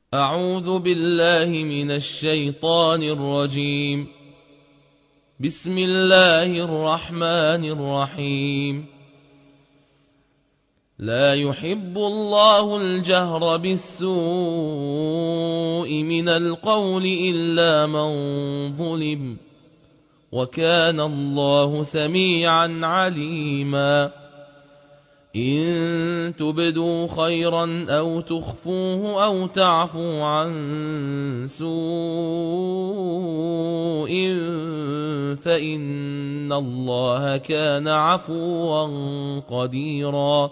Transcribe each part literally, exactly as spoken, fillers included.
أعوذ بالله من الشيطان الرجيم. بسم الله الرحمن الرحيم. لا يحب الله الجهر بالسوء من القول إلا من ظلم، وكان الله سميعا عليما. إن تبدوا خيرا أو تخفوه أو تعفوا عن سوء فإن الله كان عفوا قديرا.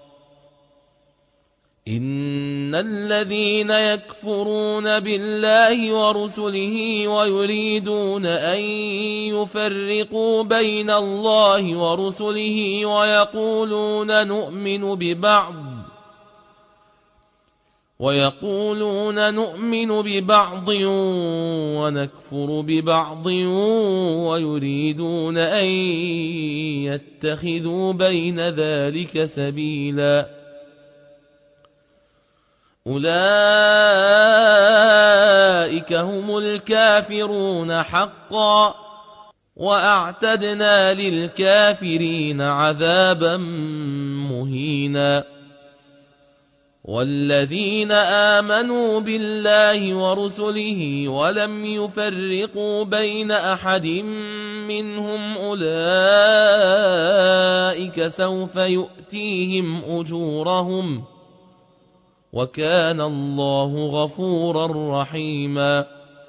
إن الذين يكفرون بالله ورسله ويريدون أن يفرقوا بين الله ورسله ويقولون نؤمن ببعض ويقولون نؤمن ببعض ونكفر ببعض ويريدون أن يتخذوا بين ذلك سبيلا. أولئك هم الكافرون حقا، وأعتدنا للكافرين عذابا مهينا. والذين آمنوا بالله ورسله ولم يفرقوا بين أحد منهم أولئك سوف يؤتيهم أجورهم، وكان الله غفورا رحيما.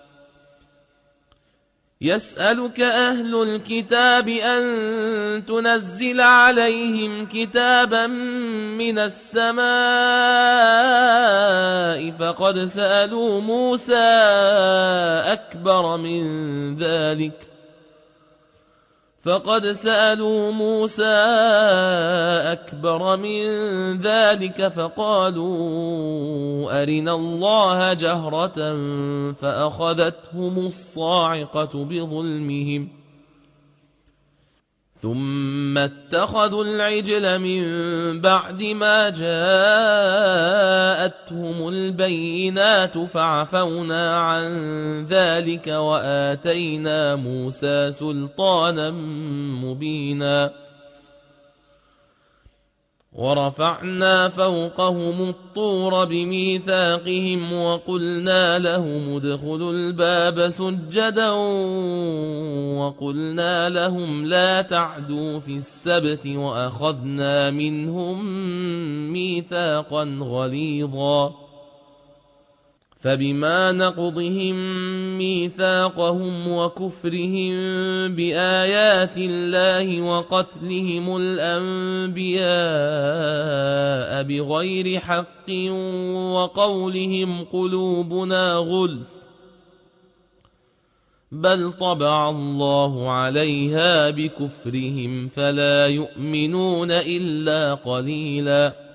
يسألك أهل الكتاب أن تنزل عليهم كتابا من السماء فقد سألوا موسى أكبر من ذلك فقد سألوا موسى أكبر من ذلك فقالوا أرنا الله جهرة فأخذتهم الصاعقة بظلمهم، ثم اتخذوا العجل من بعد ما جاءتهم البينات فعفونا عن ذلك وآتينا موسى سلطانا مبينا. ورفعنا فوقهم الطور بميثاقهم وقلنا لهم ادخلوا الباب سجدا وقلنا لهم لا تعدوا في السبت وأخذنا منهم ميثاقا غليظا. فبما نقضهم ميثاقهم وكفرهم بآيات الله وقتلهم الأنبياء بغير حق وقولهم قلوبنا غلف بل طبع الله عليها بكفرهم فلا يؤمنون إلا قليلا.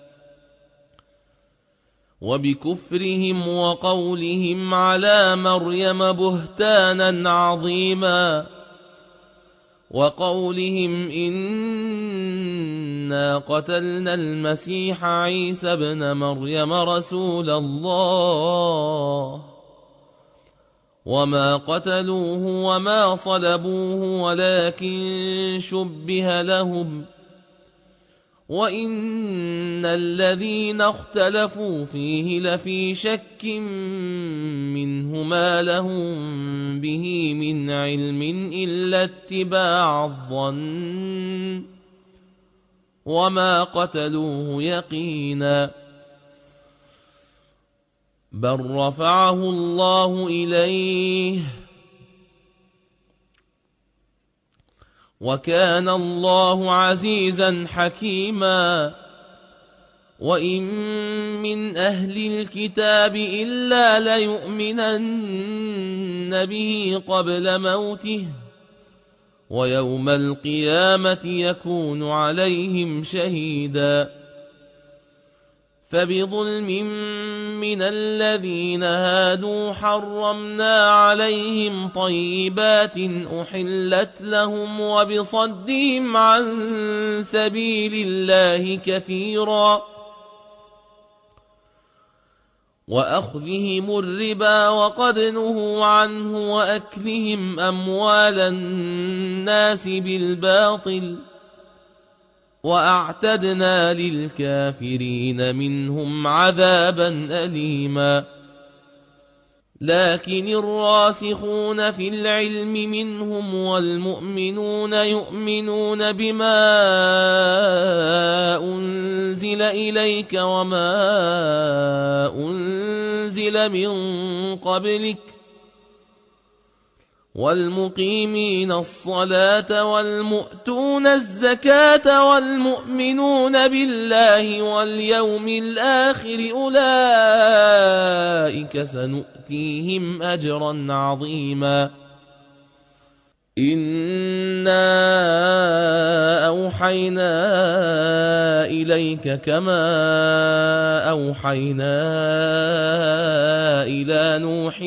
وبكفرهم وقولهم على مريم بهتانا عظيما، وقولهم إنا قتلنا المسيح عيسى ابن مريم رسول الله وما قتلوه وما صلبوه ولكن شبه لهم، وإن الذين اختلفوا فيه لفي شك منه ما لهم به من علم إلا اتباع الظن وما قتلوه يقينا، بل رفعه الله إليه وكان الله عزيزا حكيما. وإن من أهل الكتاب إلا ليؤمنن به قبل موته ويوم القيامة يكون عليهم شهيدا. فبظلم من الذين هادوا حرمنا عليهم طيبات أحلت لهم وبصدهم عن سبيل الله كثيرا وأخذهم الربا وقد نهوا عنه وأكلهم أموال الناس بالباطل وأعتدنا للكافرين منهم عذابا أليما لكن الراسخون في العلم منهم والمؤمنون يؤمنون بما أنزل إليك وما أنزل من قبلك والمقيمين الصلاة والمؤتون الزكاة والمؤمنون بالله واليوم الآخر أولئك سنؤتيهم أجرا عظيما إنا أوحينا إليك كما أوحينا إلى نوح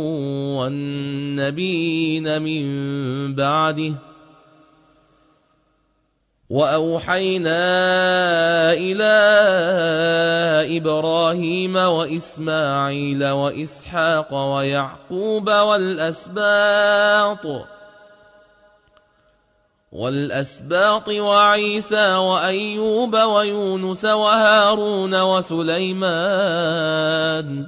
والنبيين من بعده وأوحينا إلى إبراهيم وإسماعيل وإسحاق ويعقوب والأسباط والأسباط وعيسى وأيوب ويونس وهارون وسليمان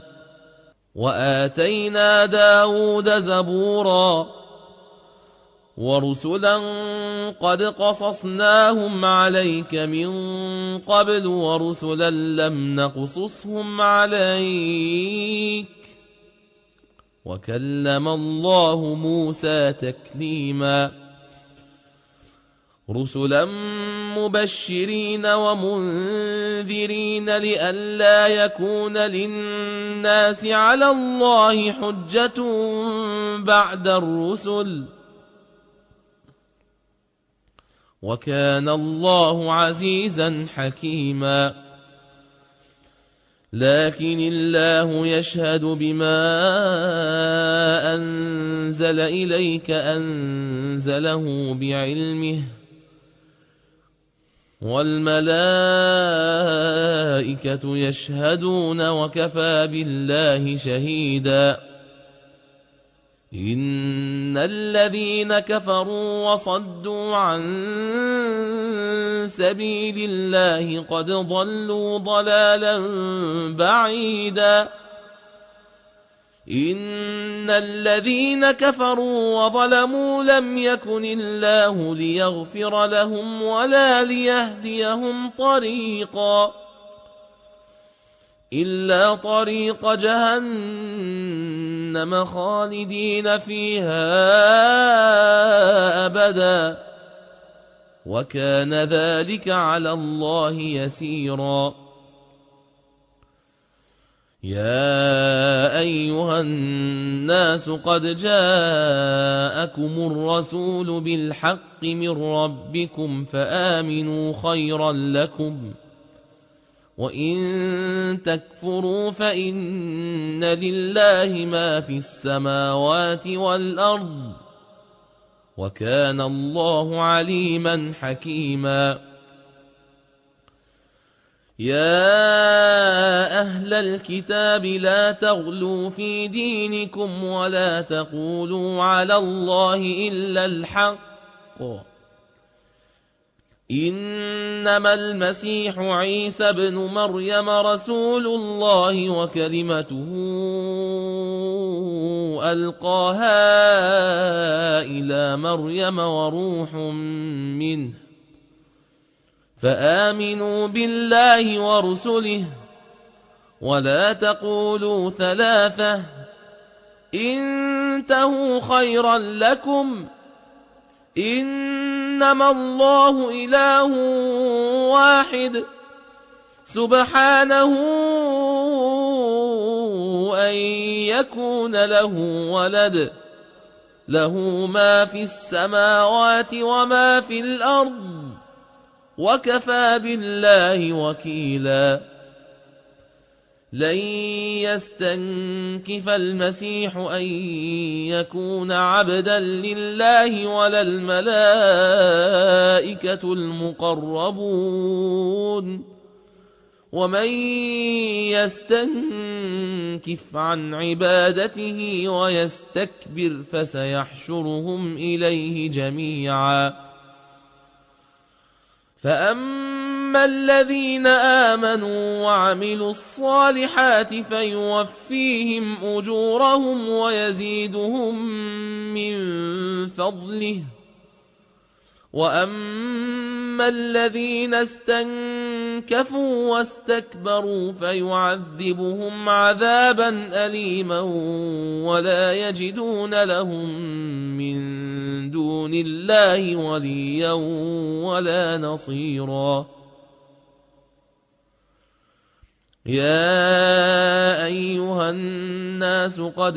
وآتينا داود زبورا ورسلا قد قصصناهم عليك من قبل ورسلا لم نقصصهم عليك وكلم الله موسى تكليما رسلا مبشرين ومنذرين لئلا يكون للناس على الله حجة بعد الرسل وكان الله عزيزا حكيما لكن الله يشهد بما أنزل إليك أنزله بعلمه والملائكة يشهدون وكفى بالله شهيدا إن الذين كفروا وصدوا عن سبيل الله قد ضلوا ضلالا بعيدا إن الذين كفروا وظلموا لم يكن الله ليغفر لهم ولا ليهديهم طريقا إلا طريق جهنم خالدين فيها أبدا وكان ذلك على الله يسيرا يا أيها الناس قد جاءكم الرسول بالحق من ربكم فآمنوا خيرا لكم وإن تكفروا فإن لله ما في السماوات والأرض وكان الله عليما حكيما يا أهل الكتاب لا تغلوا في دينكم ولا تقولوا على الله إلا الحق إنما المسيح عيسى بن مريم رسول الله وكلمته ألقاها إلى مريم وروح منه فآمنوا بالله ورسله ولا تقولوا ثلاثة انتهوا خيرا لكم إنما الله إله واحد سبحانه أن يكون له ولد له ما في السماوات وما في الأرض وكفى بالله وكيلا لن يستنكف المسيح أن يكون عبدا لله ولا الملائكة المقربون ومن يستنكف عن عبادته ويستكبر فسيحشرهم إليه جميعا. فأما الذين آمنوا وعملوا الصالحات فيوفيهم أجورهم ويزيدهم من فضله. وأما الذين استنكفوا واستكبروا فيعذبهم عذابا أليما ولا يجدون لهم من دون الله وليا ولا نصيرا. يا أيها الناس قد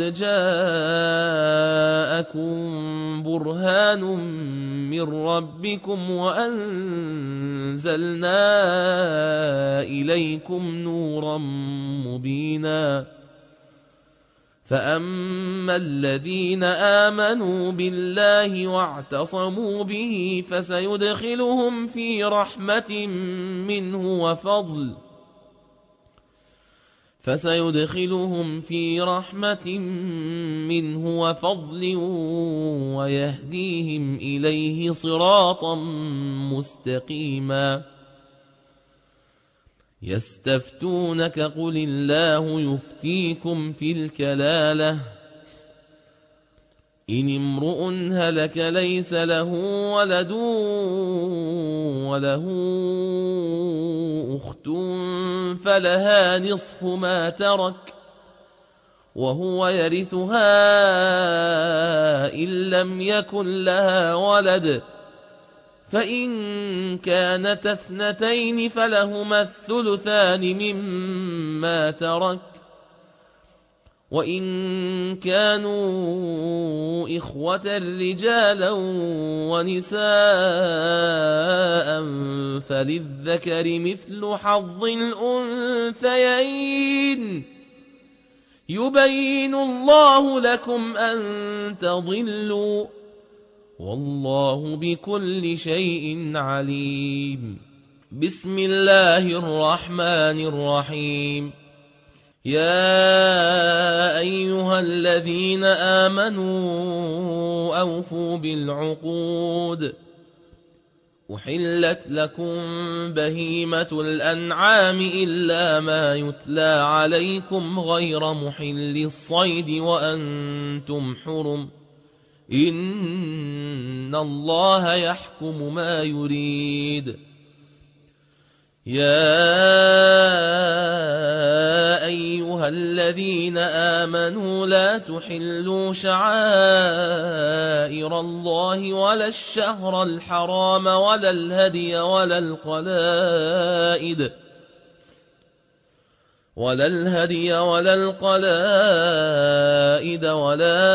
جاءكم برهان من ربكم وأنزلنا إليكم نورا مبينا. فأما الذين آمنوا بالله واعتصموا به فسيدخلهم في رحمة منه وفضل فسيدخلهم في رحمة منه وفضل ويهديهم إليه صراطا مستقيما. يستفتونك قل الله يفتيكم في الكلالة إن امرؤ هلك ليس له ولد وله أخت فلها نصف ما ترك وهو يرثها إن لم يكن لها ولد فإن كانت اثنتين فلهما الثلثان مما ترك وإن كانوا إخوة رجالا ونساء فللذكر مثل حظ الأنثيين يبين الله لكم أن تضلوا والله بكل شيء عليم. بسم الله الرحمن الرحيم. يا أيها الذين آمنوا أوفوا بالعقود أحلت لكم بهيمة الأنعام إلا ما يتلى عليكم غير محل الصيد وأنتم حرم إن الله يحكم ما يريد. يا أيها الذين آمنوا لا تحلوا شعائر الله ولا الشهر الحرام ولا الهدي ولا القلائد ولا الهدي ولا القلائد ولا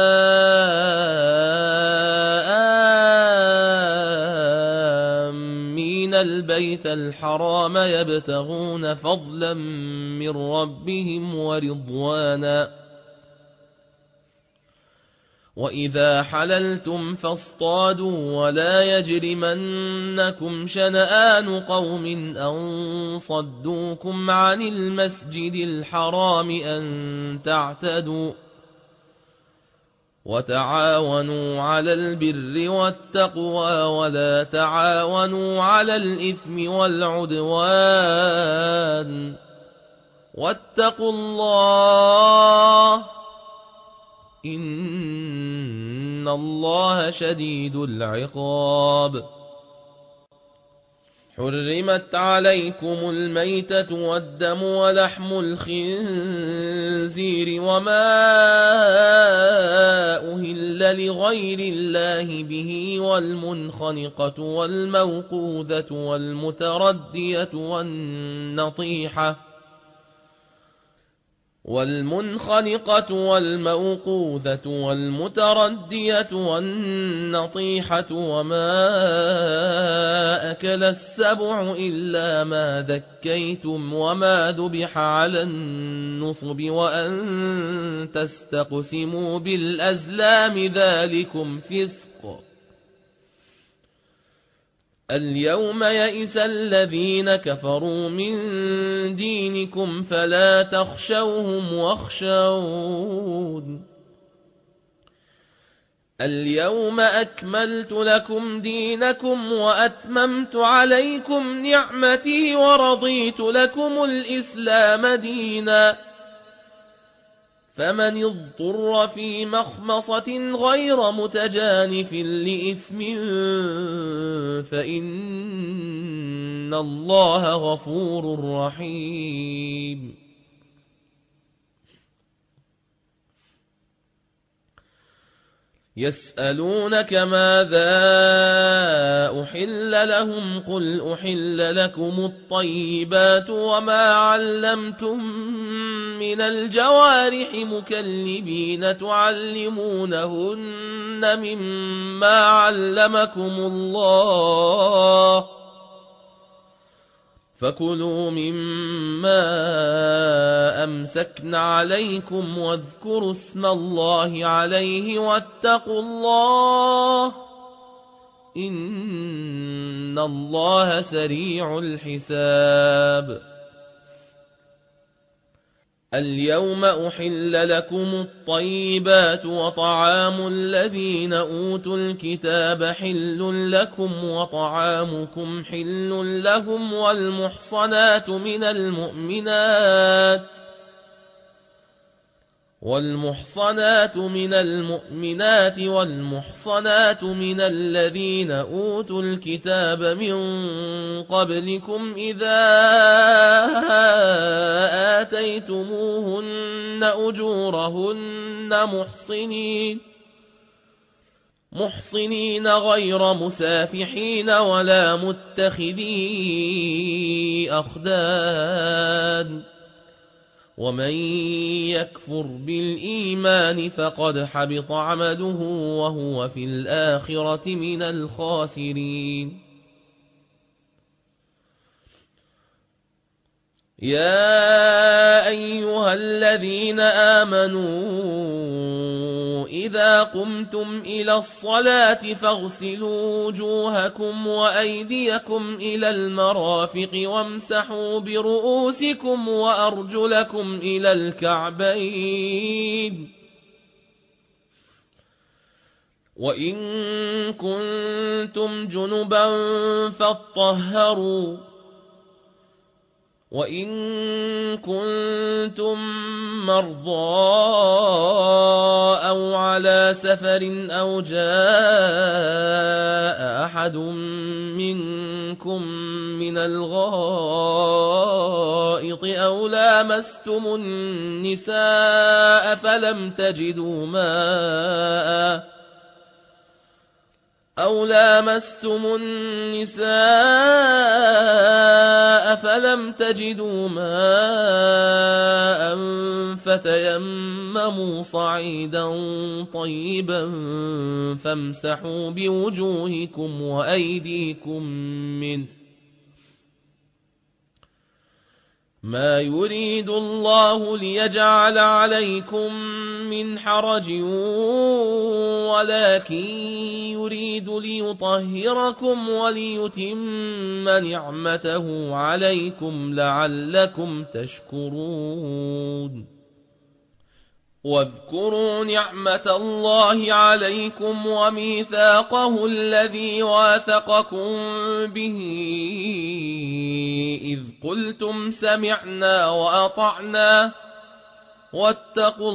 آمين البيت الحرام يبتغون فضلا من ربهم ورضوانا. وإذا حللتم فاصطادوا ولا يجرمنكم شنآن قوم أن صدوكم عن المسجد الحرام أن تعتدوا وتعاونوا على البر والتقوى ولا تعاونوا على الإثم والعدوان واتقوا الله إن الله شديد العقاب. حرمت عليكم الميتة والدم ولحم الخنزير وما أهل لغير الله به والمنخنقة والموقوذة والمتردية والنطيحة والمنخنقة والموقوذة والمتردية والنطيحة وما أكل السبع إلا ما ذكيتم وما ذبح على النصب وأن تستقسموا بالأزلام ذلكم فسق اليوم يئس الذين كفروا من دينكم فلا تخشوهم واخشون اليوم أكملت لكم دينكم وأتممت عليكم نعمتي ورضيت لكم الإسلام دينا فمن اضطر في مخمصة غير متجانف لإثم فإن الله غفور رحيم يسألونك ماذا أحل لهم قل أحل لكم الطيبات وما علمتم من الجوارح مكلبين تعلمونهن مما علمكم الله فكلوا مما أمسكن عليكم واذكروا اسم الله عليه واتقوا الله إن الله سريع الحساب اليوم أحل لكم الطيبات وطعام الذين أوتوا الكتاب حل لكم وطعامكم حل لهم والمحصنات من المؤمنات والمحصنات من المؤمنات والمحصنات من الذين أوتوا الكتاب من قبلكم إذا آتيتموهن أجورهن محصنين محصنين غير مسافحين ولا متخذي أخدان ومن يكفر بالإيمان فقد حبط عمله وهو في الآخرة من الخاسرين يا أيها الذين آمنوا إذا قمتم إلى الصلاة فاغسلوا وجوهكم وأيديكم إلى المرافق وامسحوا برؤوسكم وأرجلكم إلى الكعبين وإن كنتم جنبا فاطهروا وإن كنتم مرضى أو على سفر أو جاء أحد منكم من الغائط أو لامستم النساء فلم تجدوا ماءً أو لامستم النساء فلم تجدوا ماء فتيمموا صعيدا طيبا فامسحوا بوجوهكم وأيديكم منه ما يريد الله ليجعل عليكم من حرج ولكن يريد ليطهركم وليتم نعمته عليكم لعلكم تشكرون واذكروا نعمة الله عليكم وميثاقه الذي واثقكم به إذ قلتم سمعنا وأطعنا واتقوا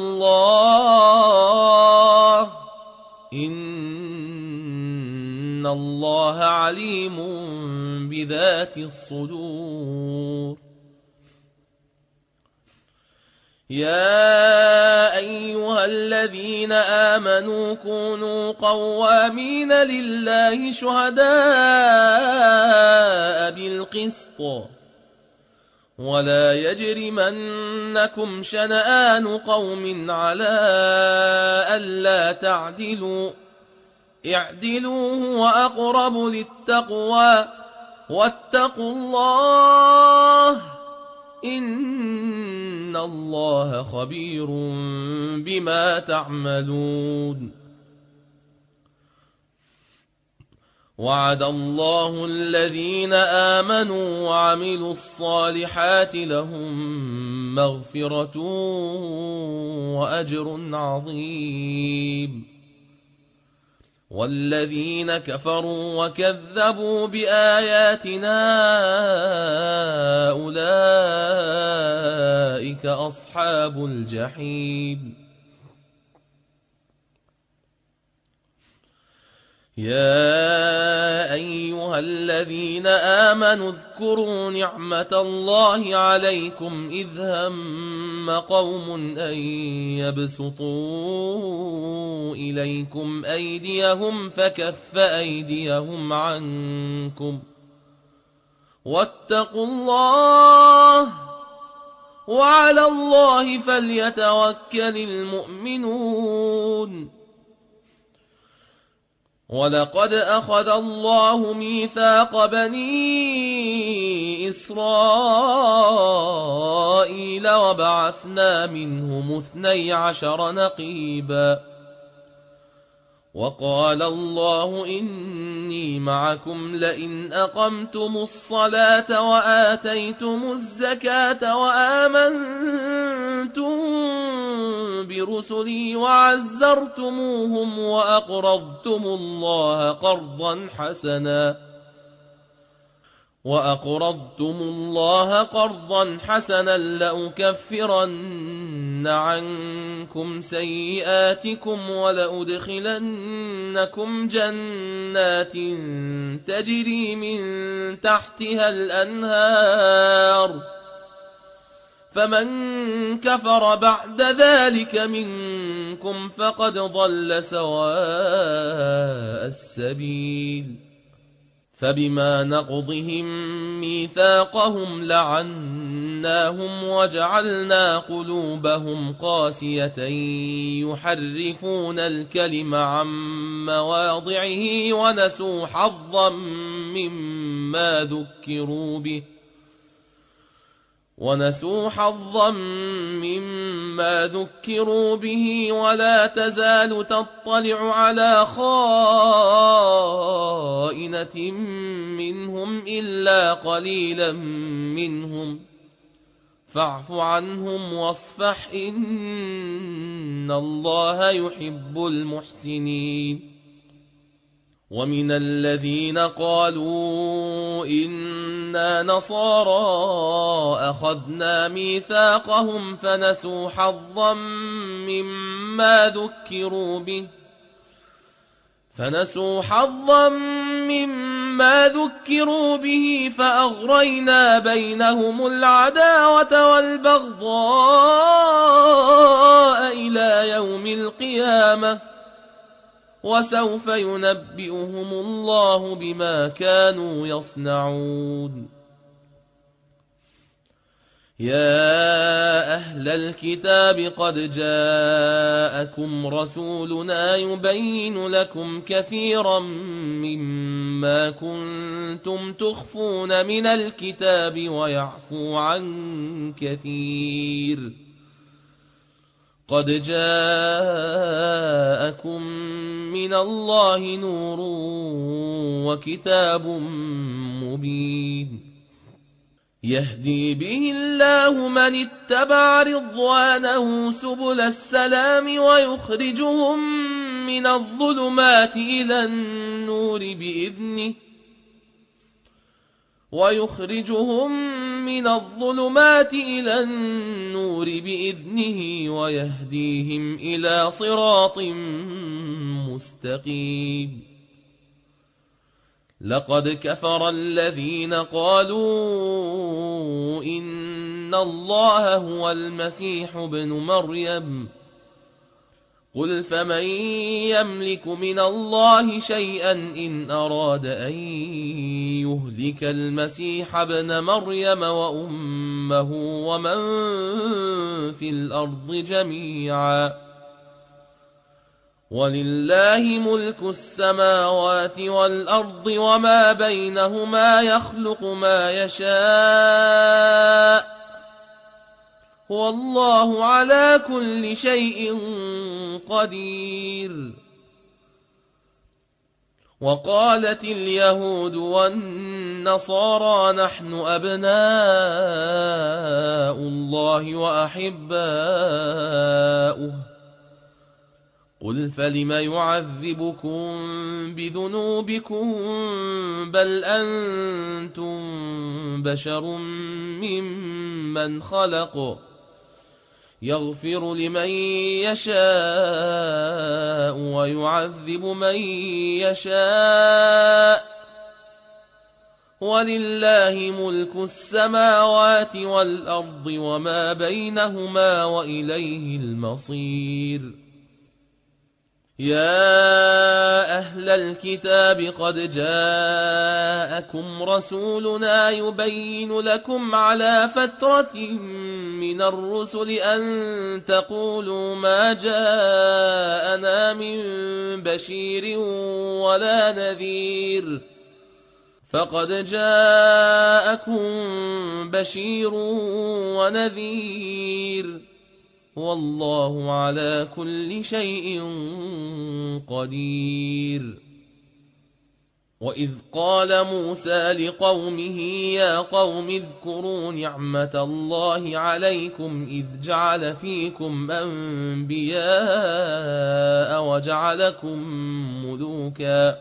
الله إن الله عليم بذات الصدور يا أيها الذين آمنوا كونوا قوامين لله شهداء بالقسط ولا يجرمنكم شنآن قوم على ألا تعدلوا اعدلوا هو أقرب للتقوى واتقوا الله إن الله خبير بما تعملون وعد الله الذين آمنوا وعملوا الصالحات لهم مغفرة وأجر عظيم والذين كفروا وكذبوا بآياتنا أولئك أصحاب الجحيم يا أيها الذين آمنوا اذكروا نعمة الله عليكم إذ هم قوم أن يبسطوا إليكم أيديهم فكف أيديهم عنكم واتقوا الله وعلى الله فليتوكل المؤمنون ولقد أخذ الله ميثاق بني إسرائيل وبعثنا منهم اثني عشر نقيبا وقال الله إني معكم لئن أقمتم الصلاة وآتيتم الزكاة وآمنتم برسلي وعزرتموهم وأقرضتم الله قرضا حسنا وأقرضتم الله قرضا حسنا لأكفرن عنكم سيئاتكم ولأدخلنكم جنات تجري من تحتها الأنهار فمن كفر بعد ذلك منكم فقد ضل سواء السبيل فبما نقضهم ميثاقهم لعناهم وجعلنا قلوبهم قاسية يحرفون الكلم عن مواضعه ونسوا حظا مما ذكروا به ونسوا حظا مما ذكروا به ولا تزال تطلع على خائنة منهم إلا قليلا منهم فاعف عنهم واصفح إن الله يحب المحسنين ومن الذين قالوا إنا نصارى أخذنا ميثاقهم فنسوا حظا مما ذكروا به فنسوا حظا مما ذكروا به فأغرينا بينهم العداوة والبغضاء إلى يوم القيامة وسوف ينبئهم الله بما كانوا يصنعون يا أهل الكتاب قد جاءكم رسولنا يبين لكم كثيرا مما كنتم تخفون من الكتاب ويعفو عن كثير قد جاءكم من الله نور وكتاب مبين يهدي به الله من اتبع رضوانه سبل السلام ويخرجهم من الظلمات إلى النور بإذنه ويخرجهم من الظلمات إلى النور بإذنه ويهديهم إلى صراط مستقيم لقد كفر الذين قالوا إن الله هو المسيح ابن مريم قل فمن يملك من الله شيئا إن أراد أن يهلك المسيح ابن مريم وأمه ومن في الأرض جميعا ولله ملك السماوات والأرض وما بينهما يخلق ما يشاء والله على كل شيء قدير وقالت اليهود والنصارى نحن أبناء الله وأحباؤه قل فلم يعذبكم بذنوبكم بل أنتم بشر ممن خلق يغفر لمن يشاء ويعذب من يشاء ولله ملك السماوات والأرض وما بينهما وإليه المصير. يا أهل الكتاب قد جاءكم رسولنا يبين لكم على فترة من الرسل أن تقولوا ما جاءنا من بشير ولا نذير فقد جاءكم بشير ونذير والله على كل شيء قدير. وإذ قال موسى لقومه يا قوم اذكروا نعمة الله عليكم إذ جعل فيكم أنبياء وجعلكم ملوكا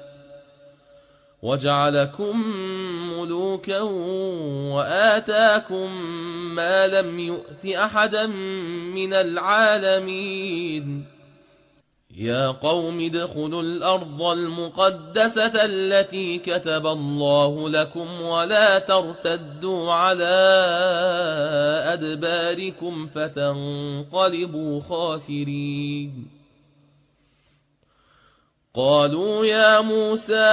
وجعلكم ملوكا وآتاكم ما لم يؤت أحدا من العالمين. يا قوم ادخلوا الأرض المقدسة التي كتب الله لكم ولا ترتدوا على أدباركم فتنقلبوا خاسرين. قالوا يا موسى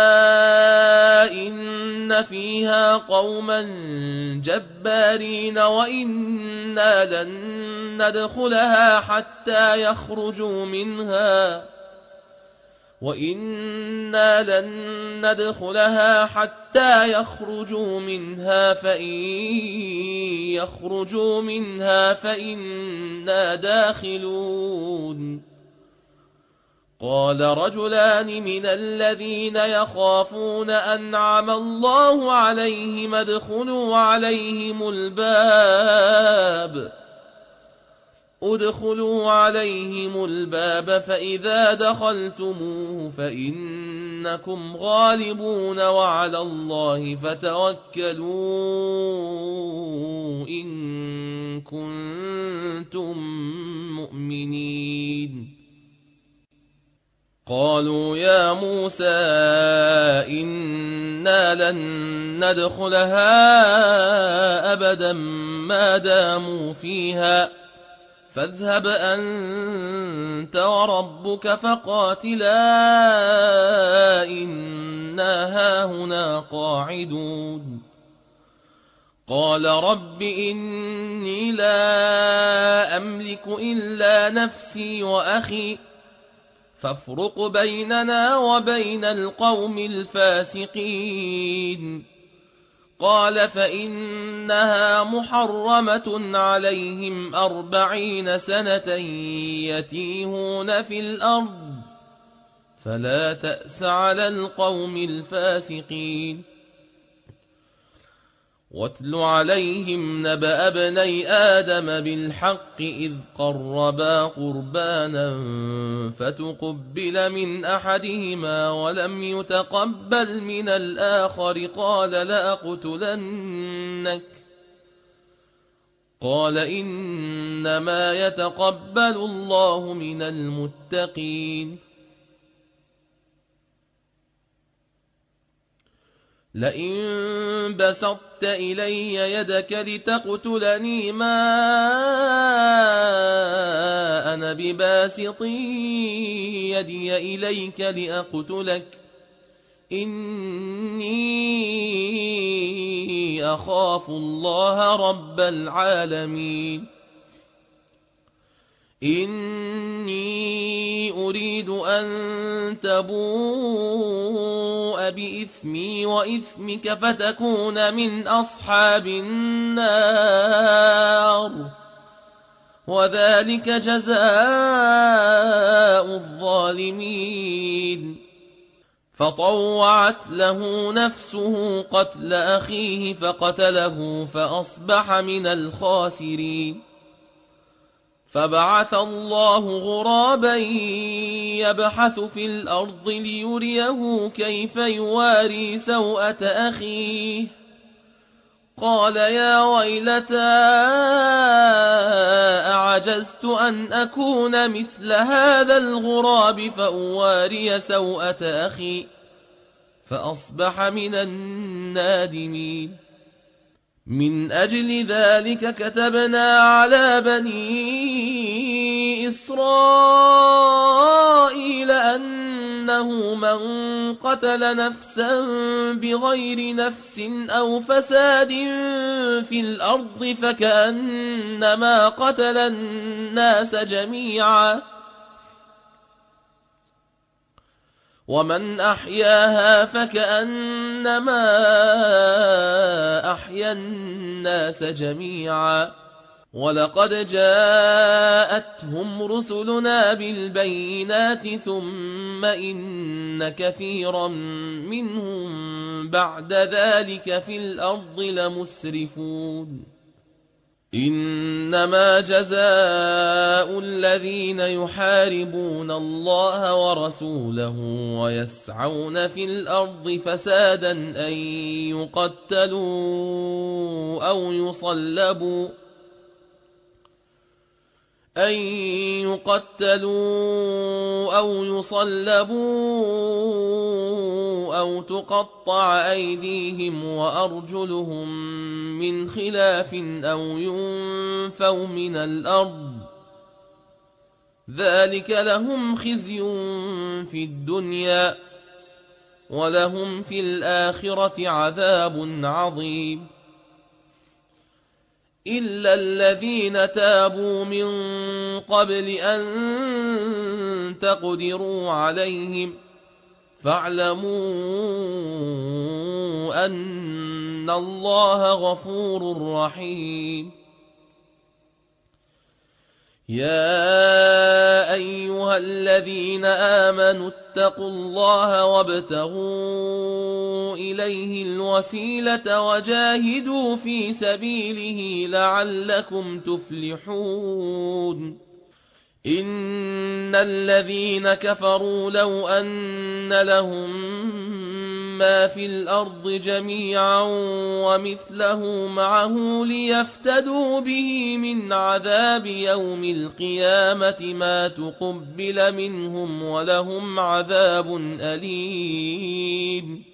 إن فيها قوما جبارين وإنا لن ندخلها حتى يخرجوا منها وإنا لن ندخلها حتى يخرجوا منها فإن يخرجوا منها فإنا داخلون. قال رجلان من الذين يخافون أنعم الله عليهم ادخلوا عليهم الباب ادخلوا عليهم الباب فإذا دخلتموه فإنكم غالبون وعلى الله فتوكلوا إن كنتم مؤمنين. قالوا يا موسى إنا لن ندخلها أبدا ما داموا فيها فاذهب أنت وربك فقاتلا إنا هاهنا قاعدون. قال رب إني لا أملك إلا نفسي وأخي فافرق بيننا وبين القوم الفاسقين. قال فإنها محرمة عليهم أربعين سنة يتيهون في الأرض فلا تأس على القوم الفاسقين. واتل عليهم نبأ ابني آدم بالحق إذ قربا قربانا فتقبل من أحدهما ولم يتقبل من الآخر قال لأقتلنك قال إنما يتقبل الله من المتقين. لئن بسطت إلي يدك لتقتلني ما أنا بباسط يدي إليك لأقتلك إني أخاف الله رب العالمين. إني أريد أن تبوء بإثمي وإثمك فتكون من أصحاب النار وذلك جزاء الظالمين. فطوعت له نفسه قتل أخيه فقتله فأصبح من الخاسرين. فبعث الله غرابا يبحث في الأرض ليريه كيف يواري سوءة أخيه، قال يا ويلتى أعجزت أن أكون مثل هذا الغراب فأواري سوءة أخي، فأصبح من النادمين. من أجل ذلك كتبنا على بني إسرائيل أنه من قتل نفسا بغير نفس أو فساد في الأرض فكأنما قتل الناس جميعا، ومن أحياها فكأنما أحيا الناس جميعا. ولقد جاءتهم رسلنا بالبينات ثم إن كثيرا منهم بعد ذلك في الأرض لمسرفون. إنما جزاء الذين يحاربون الله ورسوله ويسعون في الأرض فسادا أن يقتلوا أو يصلبوا أن يقتلوا أو يصلبوا أو تقطع أيديهم وأرجلهم من خلاف أو ينفوا من الأرض، ذلك لهم خزي في الدنيا ولهم في الآخرة عذاب عظيم. إلا الذين تابوا من قبل أن تقدروا عليهم فاعلموا أن الله غفور رحيم. يا أيها الذين آمنوا اتقوا الله وابتغوا إليه الوسيلة وجاهدوا في سبيله لعلكم تفلحون. إن الذين كفروا لو أن لهم ما في الأرض جميعا ومثله معه ليفتدوا به من عذاب يوم القيامة ما تقبل منهم ولهم عذاب أليم.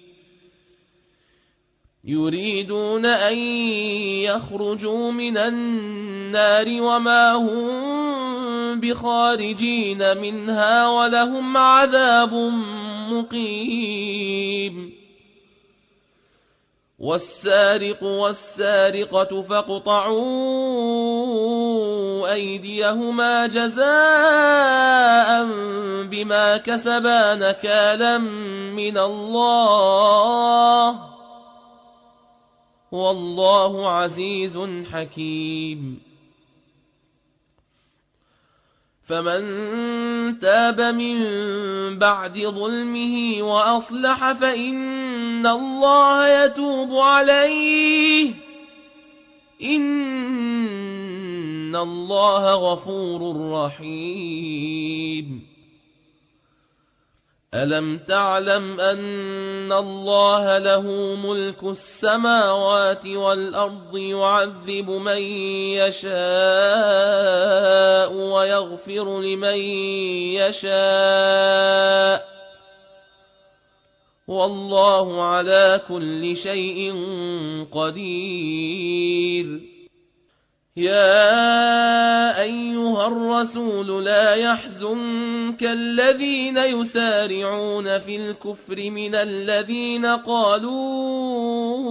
يريدون أن يخرجوا من النار وما هم بخارجين منها ولهم عذاب مقيم. والسارق والسارقة فاقطعوا أيديهما جزاء بما كسبا نكالا من الله والله عزيز حكيم. فمن تاب من بعد ظلمه وأصلح فإن الله يتوب عليه إن الله غفور رحيم. ألم تعلم أن الله له ملك السماوات والأرض يعذب من يشاء ويغفر لمن يشاء والله على كل شيء قدير. يا أيها الرسول لا يحزنك الذين يسارعون في الكفر من الذين قالوا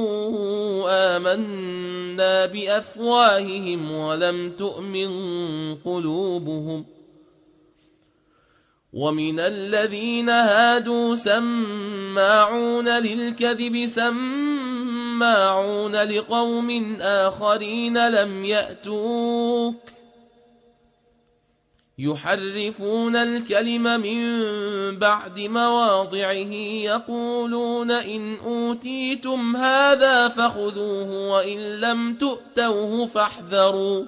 آمنا بأفواههم ولم تؤمن قلوبهم ومن الذين هادوا سماعون للكذب سماعون لقوم آخرين لم يأتوك يحرفون الكلم من بعد مواضعه يقولون إن أوتيتم هذا فخذوه وإن لم تؤتوه فاحذروا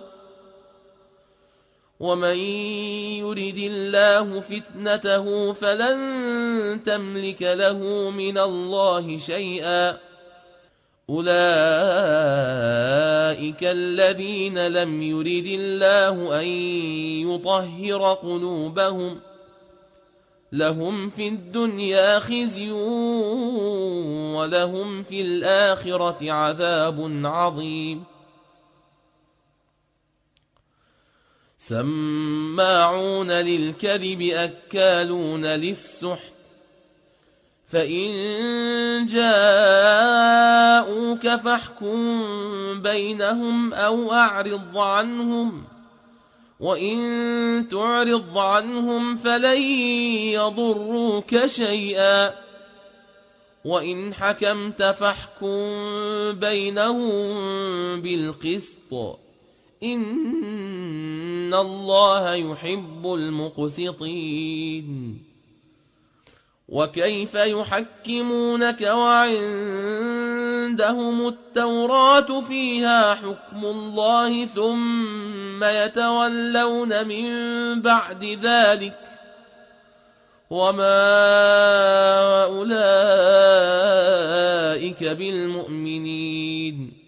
ومن يرد الله فتنته فلن تملك له من الله شيئا أولئك الذين لم يرد الله أن يطهر قلوبهم لهم في الدنيا خزي ولهم في الآخرة عذاب عظيم سماعون للكذب أكالون للسحت فإن جاءوك فاحكم بينهم أو أعرض عنهم وإن تعرض عنهم فلن يضروك شيئا وإن حكمت فاحكم بينهم بالقسط إن الله يحب المقسطين وكيف يحكمونك وعندهم التوراة فيها حكم الله ثم يتولون من بعد ذلك وما أولئك بالمؤمنين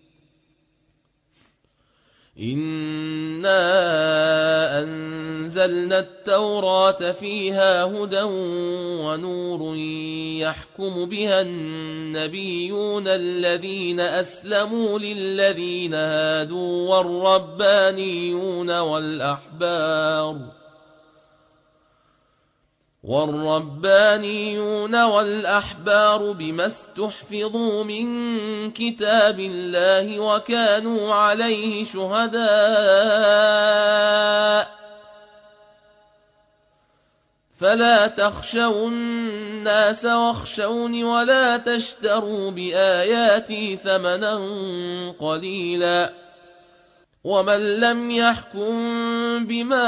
إنا أنزلنا التوراة فيها هدى ونور يحكم بها النبيون الذين أسلموا للذين هادوا والربانيون والأحبار والربانيون والأحبار بما استحفظوا من كتاب الله وكانوا عليه شهداء فلا تخشوا الناس واخشوني ولا تشتروا بآياتي ثمنا قليلا ومن لم يحكم بما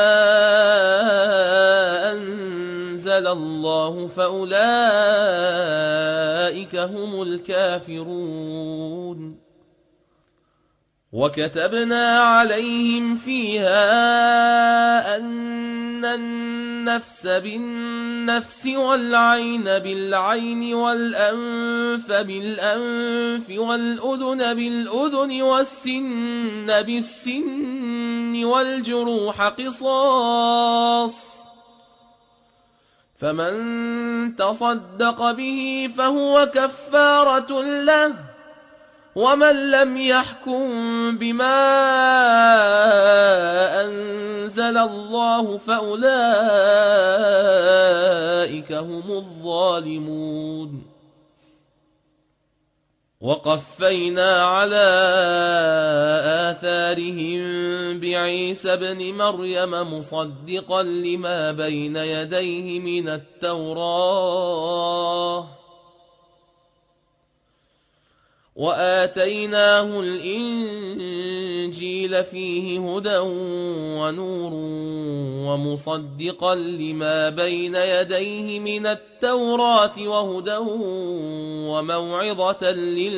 أنزل الله فأولئك هم الكافرون وكتبنا عليهم فيها أن النفس بالنفس والعين بالعين والأنف بالأنف والأذن بالأذن والسن بالسن والجروح قصاص فمن تصدق به فهو كفارة له ومن لم يحكم بما أنزل الله فأولئك هم الظالمون وقفينا على آثارهم بعيسى ابن مريم مصدقا لما بين يديه من التوراة وآتيناه الإنجيل فيه هدى ونور ومصدقا لما بين يديه من التوراة وهدى وموعظة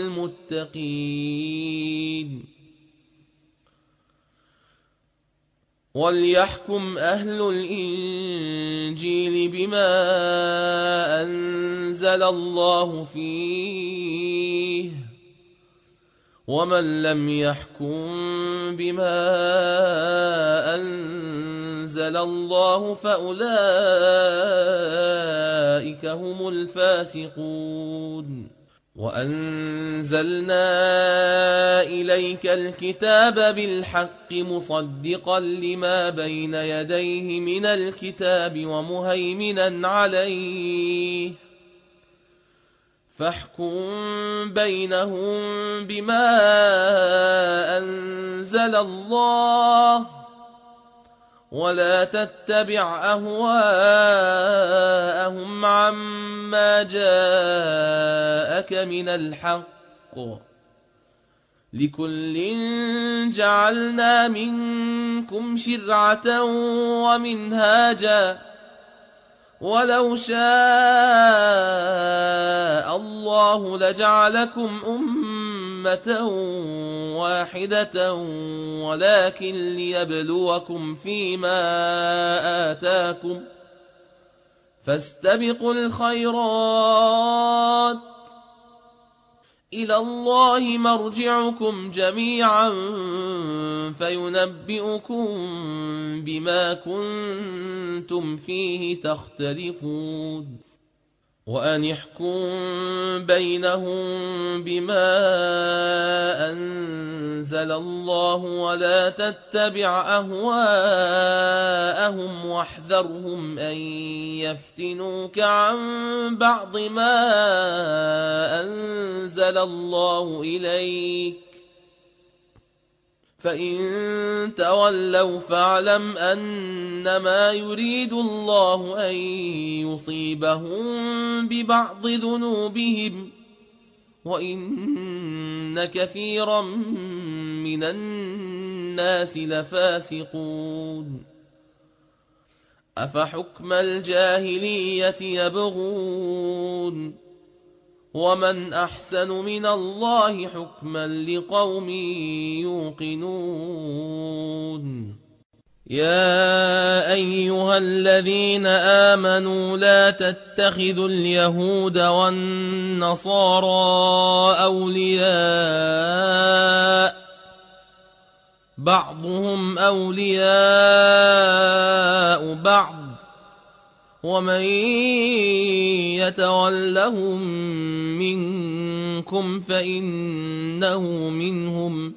للمتقين وليحكم أهل الإنجيل بما أنزل الله فيه ومن لم يحكم بما أنزل الله فأولئك هم الفاسقون وأنزلنا إليك الكتاب بالحق مصدقا لما بين يديه من الكتاب ومهيمنا عليه فاحكم بينهم بما أنزل الله ولا تتبع أهواءهم عما جاءك من الحق لكل جعلنا منكم شرعة ومنهاجا ولو شاء الله لجعلكم أمة واحدة ولكن ليبلوكم فيما آتاكم فاستبقوا الخيرات إلى الله مرجعكم جميعا فينبئكم بما كنتم فيه تختلفون وأن احكم بينهم بما أنزل الله ولا تتبع أهواءهم واحذرهم أن يفتنوك عن بعض ما أنزل الله إليك فإن تولوا فاعلم أنما يريد الله أن يصيبهم ببعض ذنوبهم وإن كثيرا من الناس لفاسقون أفحكم الجاهلية يبغون ومن أحسن من الله حكما لقوم يوقنون يا أيها الذين آمنوا لا تتخذوا اليهود والنصارى أولياء بعضهم أولياء بعض ومن يتولهم منكم فإنه منهم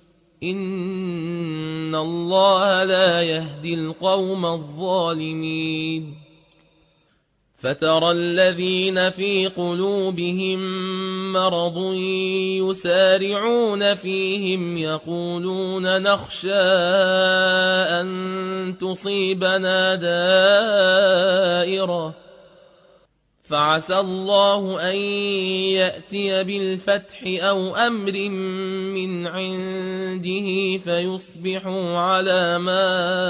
إن الله لا يهدي القوم الظالمين فترى الذين في قلوبهم مرض يسارعون فيهم يقولون نخشى أن تصيبنا دائرة فعسى الله أن يأتي بالفتح أو أمر من عنده فيصبحوا على ما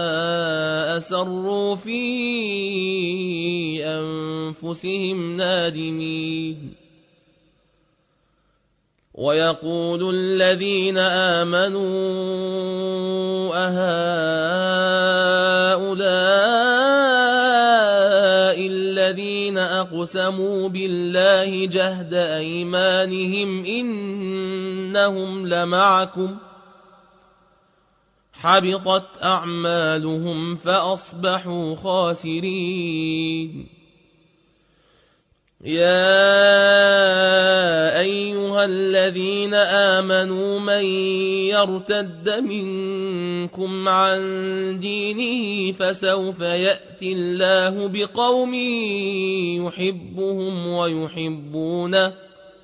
أسروا في أنفسهم نادمين ويقول الذين آمنوا أهؤلاء الذين أقسموا بالله جهد أيمانهم إنهم لمعكم حبطت أعمالهم فأصبحوا خاسرين يا أيها الذين آمنوا من يرتد منكم عن دينه فسوف يأتي الله بقوم يحبهم ويحبونه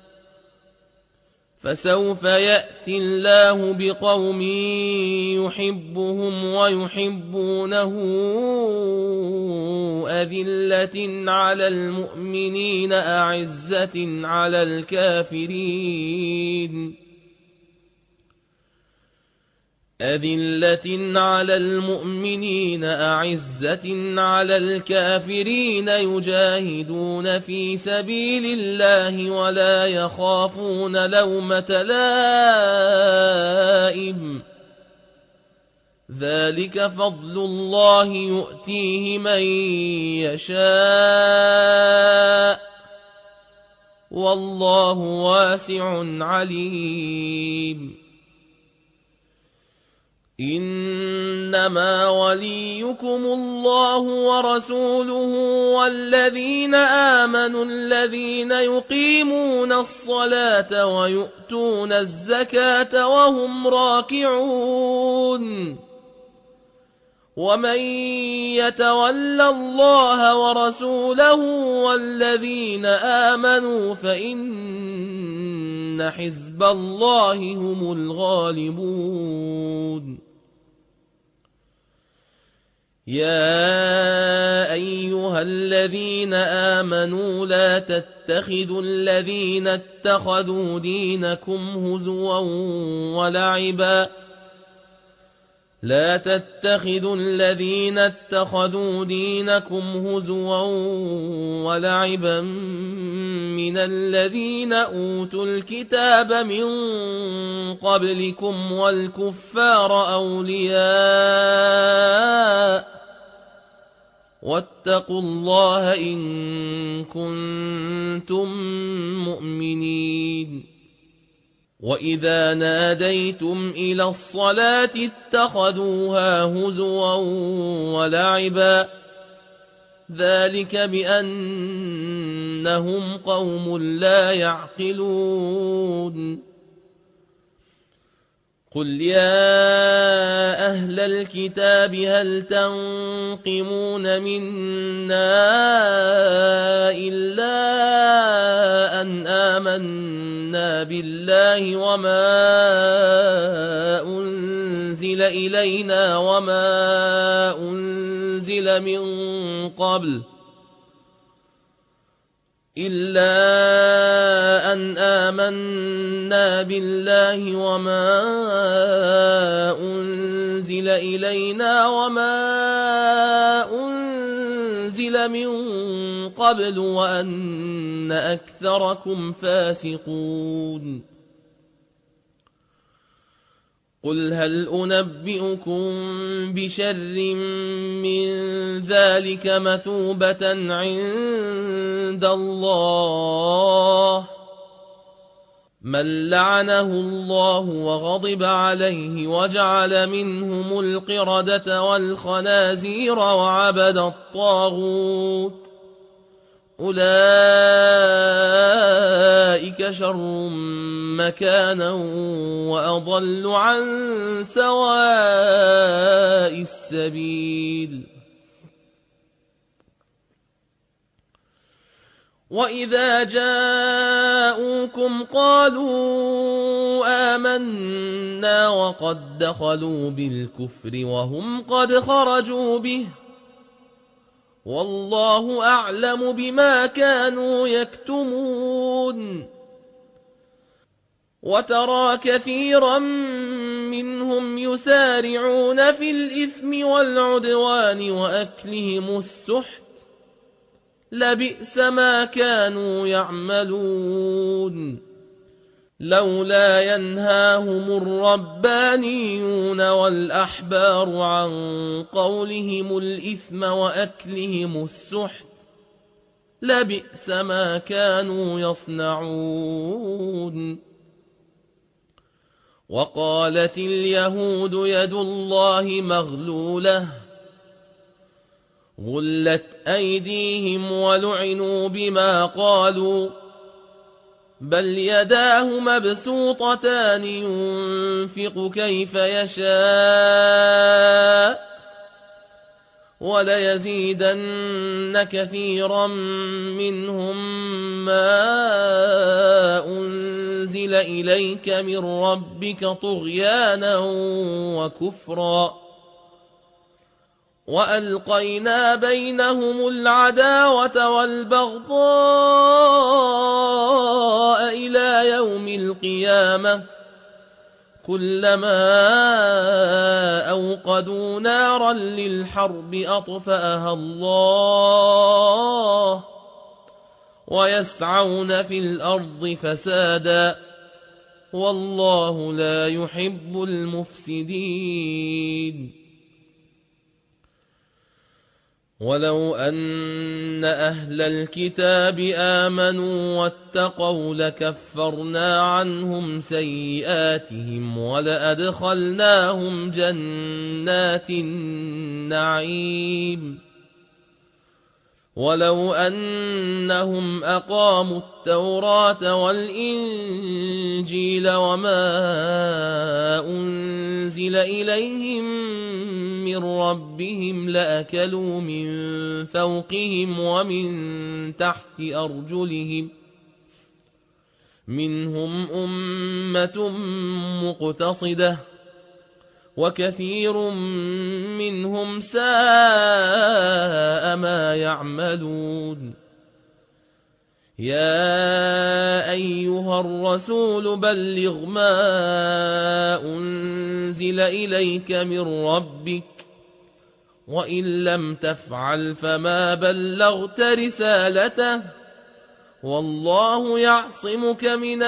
فسوف يأتي الله بقوم يحبهم ويحبونه أذلة على المؤمنين أعزة على الكافرين أذلة على المؤمنين أعزة على الكافرين يجاهدون في سبيل الله ولا يخافون لومة لائم ذلك فضل الله يؤتيه من يشاء والله واسع عليم إنما وليكم الله ورسوله والذين آمنوا الذين يقيمون الصلاة ويؤتون الزكاة وهم راكعون ومن يتول الله ورسوله والذين آمنوا فإن حزب الله هم الغالبون يا أيها أيها الذين آمنوا لا تتخذوا الذين اتخذوا دينكم هزوا ولعبا لا تتخذوا الذين اتخذوا دينكم هزوا ولعبا من الذين أوتوا الكتاب من قبلكم والكفار أولياء واتقوا الله إن كنتم مؤمنين وإذا ناديتم إلى الصلاة اتخذوها هزوا ولعبا ذلك بأنهم قوم لا يعقلون قل يا أهل الكتاب هل تنقمون منا إلا أن آمنا بالله وما أنزل إلينا وما أنزل من قبل إلا أن آمنا بالله وما أنزل إلينا وما أنزل من قبل وأن أكثركم فاسقون قل هل أنبئكم بشر من ذلك مثوبة عند الله من لعنه الله وغضب عليه وجعل منهم القردة والخنازير وعبد الطاغوت أولئك شر مكانا وأضل عن سواء السبيل وإذا جاءوكم قالوا آمنا وقد دخلوا بالكفر وهم قد خرجوا به والله أعلم بما كانوا يكتمون وترى كثيرا منهم يسارعون في الإثم والعدوان وأكلهم السحت لبئس ما كانوا يعملون لولا ينهاهم الربانيون والأحبار عن قولهم الإثم وأكلهم السحت لبئس ما كانوا يصنعون وقالت اليهود يد الله مغلولة غلت أيديهم ولعنوا بما قالوا بل يداه مبسوطتان ينفق كيف يشاء وليزيدن كثيرا منهم ما أنزل إليك من ربك طغيانا وكفرا وألقينا بينهم العداوة والبغضاء إلى يوم القيامة كلما أوقدوا نارا للحرب أطفأها الله ويسعون في الأرض فسادا والله لا يحب المفسدين ولو أن أهل الكتاب آمنوا واتقوا لكفرنا عنهم سيئاتهم ولأدخلناهم جنات النعيم ولو أنهم أقاموا التوراة والإنجيل وما أنزل إليهم من ربهم لأكلوا من فوقهم ومن تحت أرجلهم منهم أمة مقتصدة وكثير منهم ساء ما يعلمون يعملون يا أيها الرسول بلغ ما أنزل إليك من ربك وإن لم تفعل فما بلغت رسالته والله يعصمك من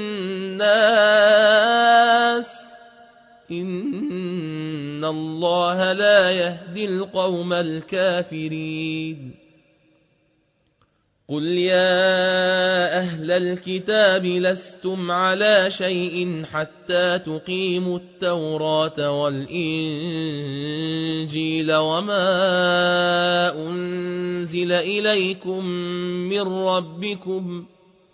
الناس إن الله لا يهدي القوم الكافرين قل يا أهل الكتاب لستم على شيء حتى تقيموا التوراة والإنجيل وما أنزل إليكم من ربكم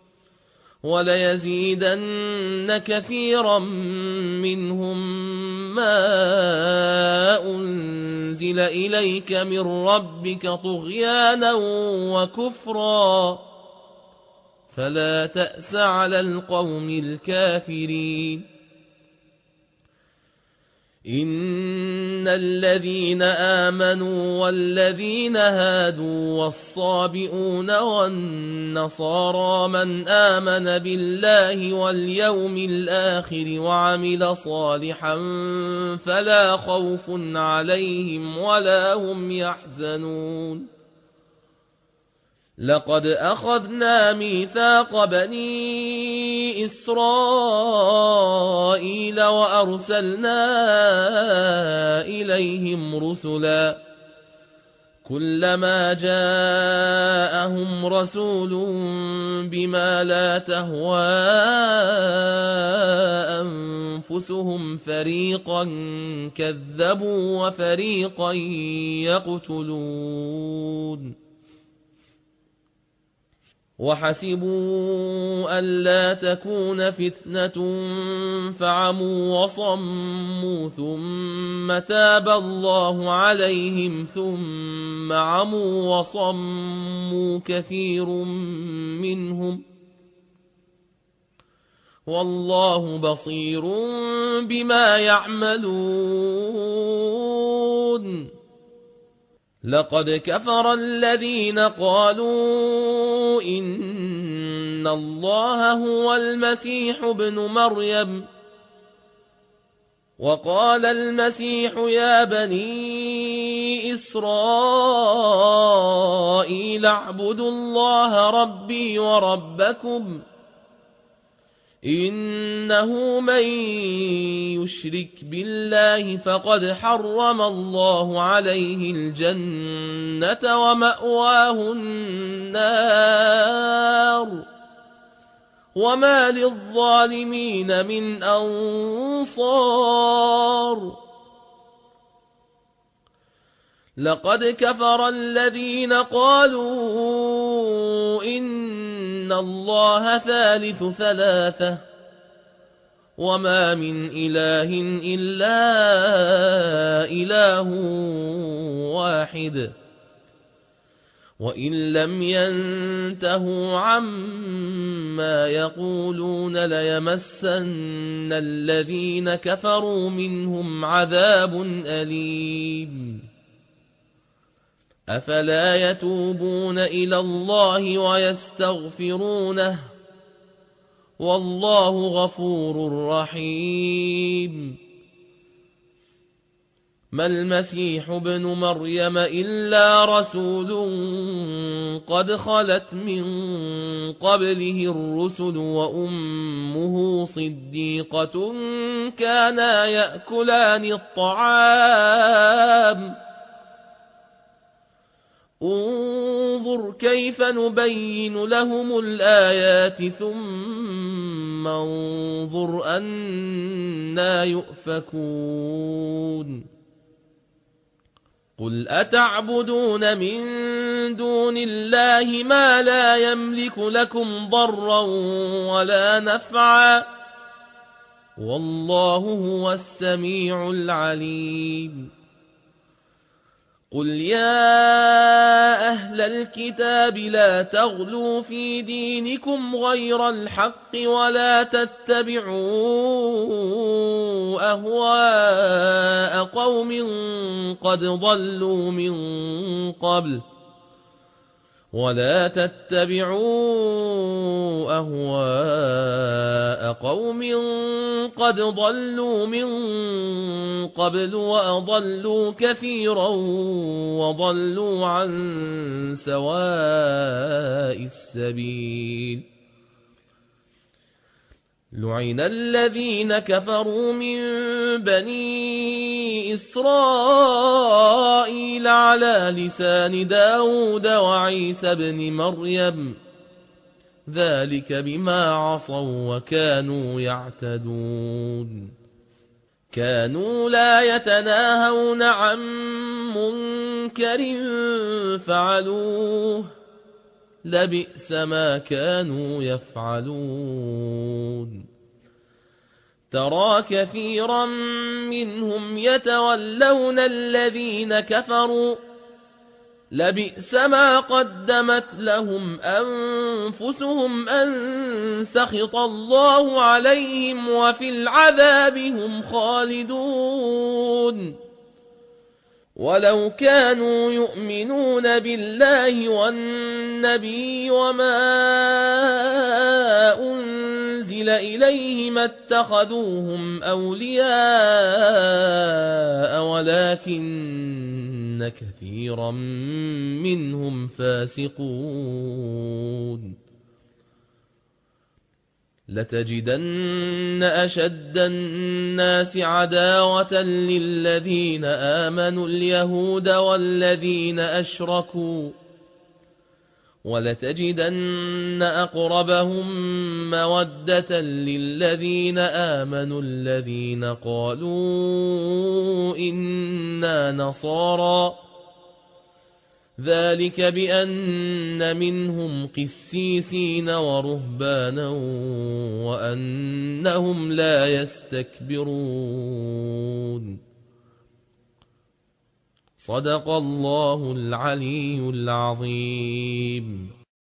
وليزيدن كثيرا منهم ما أنزل إليك من ربك طغيانا وكفرا فلا تأس على القوم الكافرين إن الذين آمنوا والذين هادوا والصابئون والنصارى من آمن بالله واليوم الآخر وعمل صالحا فلا خوف عليهم ولا هم يحزنون لقد أخذنا ميثاق بني إسرائيل وأرسلنا إليهم رسلا كلما جاءهم رسول بما لا تهوى أنفسهم فريقا كذبوا وفريقا يقتلون وحسبوا ألا تكون فتنة فعموا وصموا ثم تاب الله عليهم ثم عموا وصموا كثير منهم والله بصير بما يعملون لقد كفر الذين قالوا إن الله هو المسيح ابن مريم وقال المسيح يا بني إسرائيل اعبدوا الله ربي وربكم إنه من يشرك بالله فقد حرم الله عليه الجنة ومأواه النار وما للظالمين من أنصار لقد كفر الذين قالوا إن الله ثالث ثلاثة وما من إله إلا إله واحد وإن لم ينتهوا عما يقولون ليمسن الذين كفروا منهم عذاب أليم أفلا يتوبون إلى الله ويستغفرونه والله غفور رحيم ما المسيح ابن مريم إلا رسول قد خلت من قبله الرسل وأمه صديقة كانا يأكلان الطعام انظر كيف نبين لهم الآيات ثم انظر أنا يؤفكون قل أتعبدون من دون الله ما لا يملك لكم ضرا ولا نفعا والله هو السميع العليم قل يا أهل الكتاب لا تغلوا في دينكم غير الحق ولا تتبعوا أهواء قوم قد ضلوا من قبل ولا تتبعوا أهواء قوم قد ضلوا من قبل وأضلوا كثيرا وضلوا عن سواء السبيل. لعن الذين كفروا من بني إسرائيل على لسان داود وعيسى بن مريم ذلك بما عصوا وكانوا يعتدون. كانوا لا يتناهون عن منكر فعلوه لبئس ما كانوا يفعلون. ترى كثيرا منهم يتولون الذين كفروا لبئس ما قدمت لهم أنفسهم أن سخط الله عليهم وفي العذاب هم خالدون. ولو كانوا يؤمنون بالله والنبي وما أنزل إليه ما اتخذوهم أولياء ولكن كثيرا منهم فاسقون. لتجدن أشد الناس عداوة للذين آمنوا اليهود والذين أشركوا ولتجدن أقربهم مودة للذين آمنوا الذين قالوا إنا نصارى ذلك بأن منهم قسيسين ورهبانا وأنهم لا يستكبرون. صدق الله العلي العظيم.